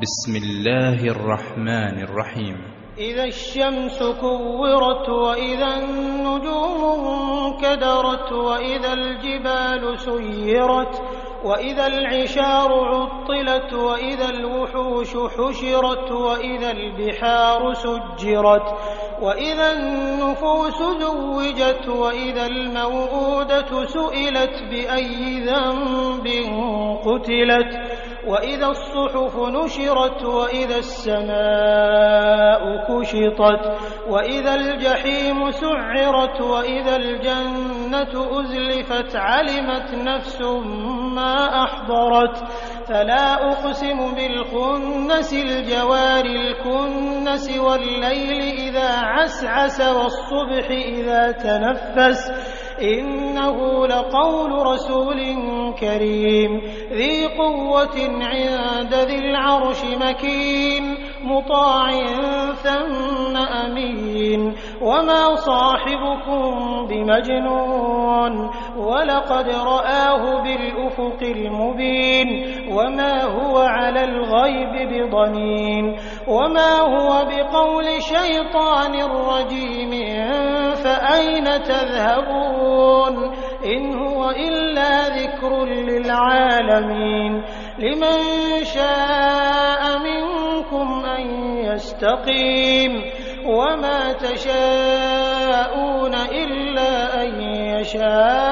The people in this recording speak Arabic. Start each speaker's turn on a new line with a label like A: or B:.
A: بسم الله الرحمن الرحيم.
B: إذا الشمس كورت وإذا النجوم انكدرت وإذا الجبال سيرت وإذا العشار عطلت وإذا الوحوش حشرت وإذا البحار سجرت وإذا النفوس زوجت وإذا الموءودة سئلت بأي ذنب قتلت وإذا الصحف نشرت وإذا السماء كشطت وإذا الجحيم سعرت وإذا الجنة أزلفت علمت نفس ما أحضرت فلا أقسم بالخنس الجوار الكنس والليل إذا عسعس والصبح إذا تنفس إنه لقول رسول كريم ذي قوة عند ذي العرش مكين مطاع ثم أمين وما صاحبكم بمجنون ولقد رآه بالأفق المبين وما هو على الغيب بضنين وما هو بقول شيطان رجيم فأين تذهبون إن هو إلا ذكر للعالمين لمن شاء منكم أن يستقيم وما تشاءون إلا أن يشاء